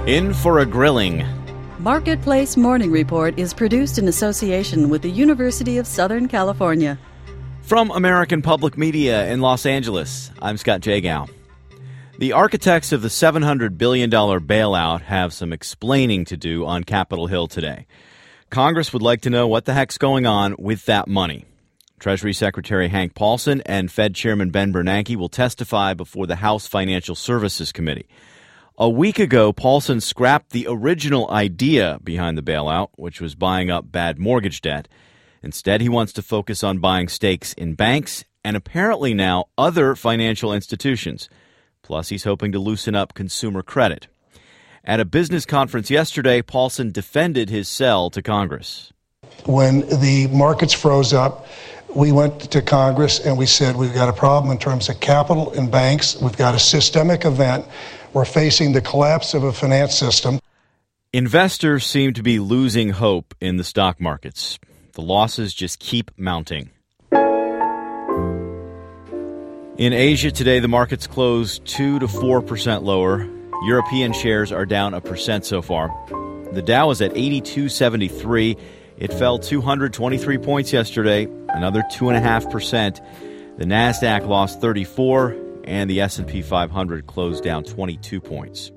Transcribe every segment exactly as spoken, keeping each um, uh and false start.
In for a grilling. Marketplace Morning Report is produced in association with the University of Southern California. From American Public Media in Los Angeles, I'm Scott Jagow. The architects of the seven hundred billion dollars bailout have some explaining to do on Capitol Hill today. Congress would like to know what the heck's going on with that money. Treasury Secretary Hank Paulson and Fed Chairman Ben Bernanke will testify before the House Financial Services Committee. A week ago, Paulson scrapped the original idea behind the bailout, which was buying up bad mortgage debt. Instead, he wants to focus on buying stakes in banks and apparently now other financial institutions. Plus, he's hoping to loosen up consumer credit. At a business conference yesterday, Paulson defended his sell to Congress. When the markets froze up, we went to Congress and we said we've got a problem in terms of capital and banks. We've got a systemic event. We're facing the collapse of a finance system. Investors seem to be losing hope in the stock markets. The losses just keep mounting. In Asia today, the markets closed two to four percent lower. European shares are down a percent so far. The Dow is at eighty-two seventy-three. It fell two hundred twenty-three points yesterday, another two point five percent. The Nasdaq lost thirty-four, and the S and P five hundred closed down twenty-two points.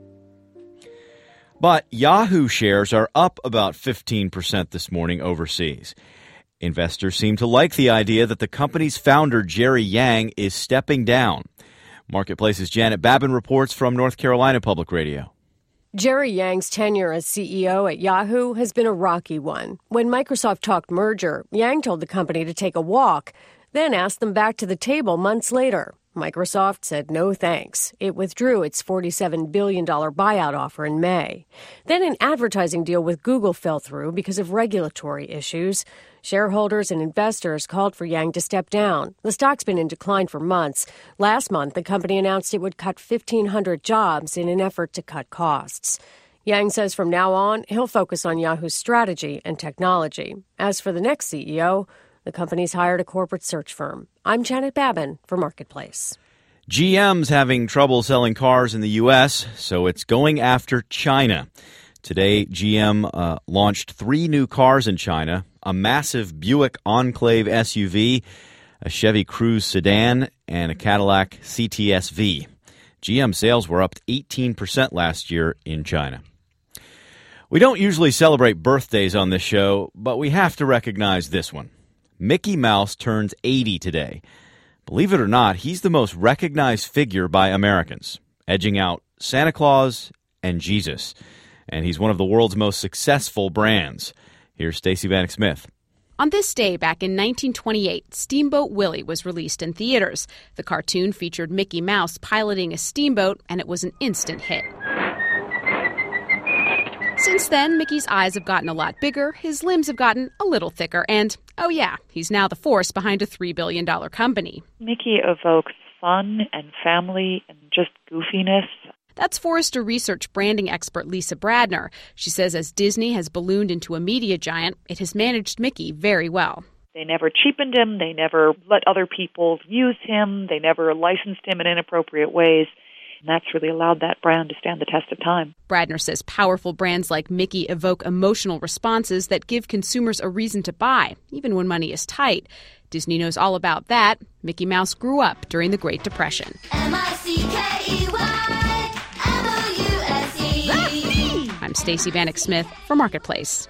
But Yahoo shares are up about fifteen percent this morning overseas. Investors seem to like the idea that the company's founder, Jerry Yang, is stepping down. Marketplace's Janet Babin reports from North Carolina Public Radio. Jerry Yang's tenure as C E O at Yahoo has been a rocky one. When Microsoft talked merger, Yang told the company to take a walk, then asked them back to the table months later. Microsoft said no thanks. It withdrew its forty-seven billion dollars buyout offer in May. Then an advertising deal with Google fell through because of regulatory issues. Shareholders and investors called for Yang to step down. The stock's been in decline for months. Last month, the company announced it would cut fifteen hundred jobs in an effort to cut costs. Yang says from now on, he'll focus on Yahoo's strategy and technology. As for the next C E O, the company's hired a corporate search firm. I'm Janet Babin for Marketplace. G M's having trouble selling cars in the U S, so it's going after China. Today, G M uh, launched three new cars in China, a massive Buick Enclave S U V, a Chevy Cruze sedan, and a Cadillac C T S V. G M sales were up eighteen percent last year in China. We don't usually celebrate birthdays on this show, but we have to recognize this one. Mickey Mouse turns eighty today. Believe it or not, he's the most recognized figure by Americans, edging out Santa Claus and Jesus. And he's one of the world's most successful brands. Here's Stacey Vanek Smith. On this day back in nineteen twenty-eight, Steamboat Willie was released in theaters. The cartoon featured Mickey Mouse piloting a steamboat, and it was an instant hit. Since then, Mickey's eyes have gotten a lot bigger, his limbs have gotten a little thicker, and, oh yeah, he's now the force behind a three billion dollars company. Mickey evokes fun and family and just goofiness. That's Forrester Research branding expert Lisa Bradner. She says as Disney has ballooned into a media giant, it has managed Mickey very well. They never cheapened him. They never let other people use him. They never licensed him in inappropriate ways. And that's really allowed that brand to stand the test of time. Bradner says powerful brands like Mickey evoke emotional responses that give consumers a reason to buy, even when money is tight. Disney knows all about that. Mickey Mouse grew up during the Great Depression. M I C K E Y M O U S E. I'm Stacey Vanek Smith for Marketplace.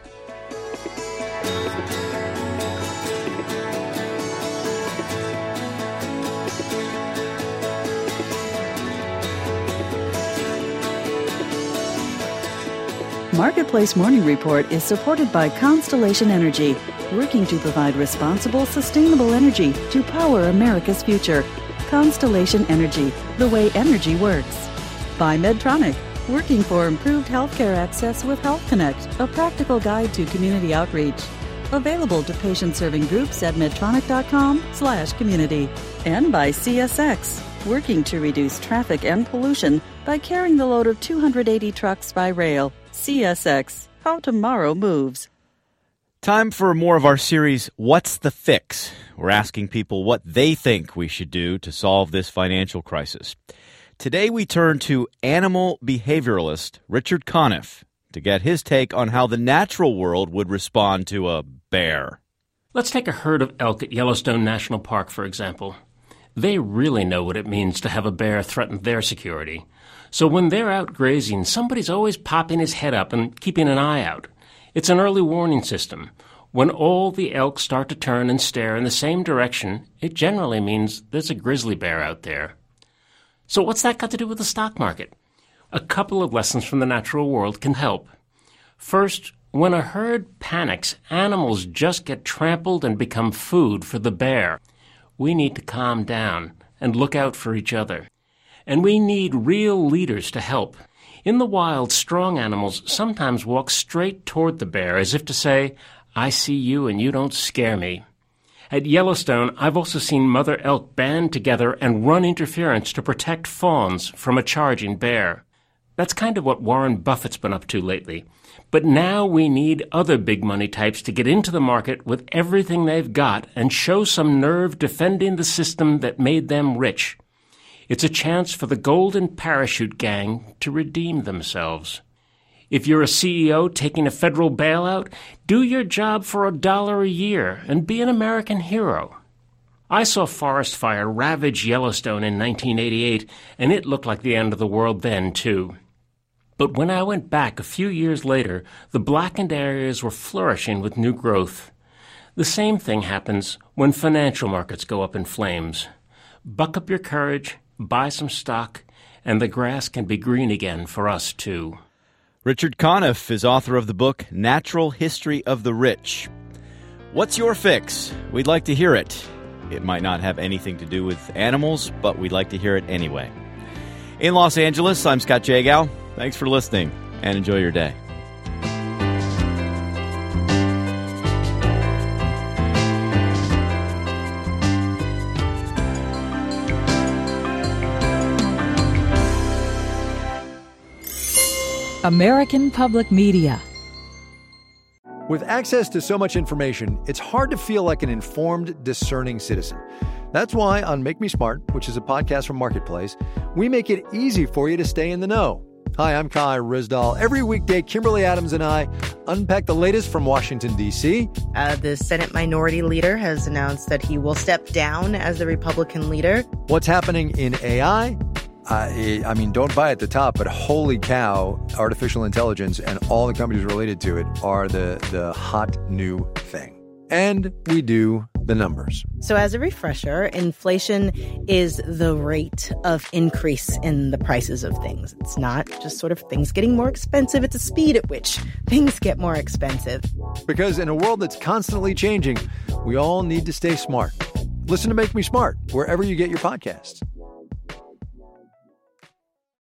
Marketplace Morning Report is supported by Constellation Energy, working to provide responsible, sustainable energy to power America's future. Constellation Energy, the way energy works. By Medtronic, working for improved healthcare access with Health Connect, a practical guide to community outreach. Available to patient-serving groups at medtronic.com slash community. And by C S X, working to reduce traffic and pollution by carrying the load of two hundred eighty trucks by rail. C S X, how tomorrow moves. Time for more of our series, What's the Fix? We're asking people what they think we should do to solve this financial crisis. Today we turn to animal behavioralist Richard Conniff to get his take on how the natural world would respond to a bear. Let's take a herd of elk at Yellowstone National Park, for example. They really know what it means to have a bear threaten their security. So when they're out grazing, somebody's always popping his head up and keeping an eye out. It's an early warning system. When all the elk start to turn and stare in the same direction, it generally means there's a grizzly bear out there. So what's that got to do with the stock market? A couple of lessons from the natural world can help. First, when a herd panics, animals just get trampled and become food for the bear. We need to calm down and look out for each other. And we need real leaders to help. In the wild, strong animals sometimes walk straight toward the bear as if to say, I see you and you don't scare me. At Yellowstone, I've also seen mother elk band together and run interference to protect fawns from a charging bear. That's kind of what Warren Buffett's been up to lately. But now we need other big money types to get into the market with everything they've got and show some nerve defending the system that made them rich. It's a chance for the golden parachute gang to redeem themselves. If you're a C E O taking a federal bailout, do your job for a dollar a year and be an American hero. I saw forest fire ravage Yellowstone in nineteen eighty-eight, and it looked like the end of the world then, too. But when I went back a few years later, the blackened areas were flourishing with new growth. The same thing happens when financial markets go up in flames. Buck up your courage, buy some stock, and the grass can be green again for us, too. Richard Conniff is author of the book Natural History of the Rich. What's your fix? We'd like to hear it. It might not have anything to do with animals, but we'd like to hear it anyway. In Los Angeles, I'm Scott Jagow. Thanks for listening, and enjoy your day. American Public Media. With access to so much information, it's hard to feel like an informed, discerning citizen. That's why on Make Me Smart, which is a podcast from Marketplace, we make it easy for you to stay in the know. Hi, I'm Kai Rizdal. Every weekday, Kimberly Adams and I unpack the latest from Washington, D C. Uh, the Senate Minority Leader has announced that he will step down as the Republican leader. What's happening in A I? Uh, I mean, don't buy at the top, but holy cow, artificial intelligence and all the companies related to it are the, the hot new thing. And we do the numbers. So as a refresher, inflation is the rate of increase in the prices of things. It's not just sort of things getting more expensive. It's the speed at which things get more expensive. Because in a world that's constantly changing, we all need to stay smart. Listen to Make Me Smart wherever you get your podcasts.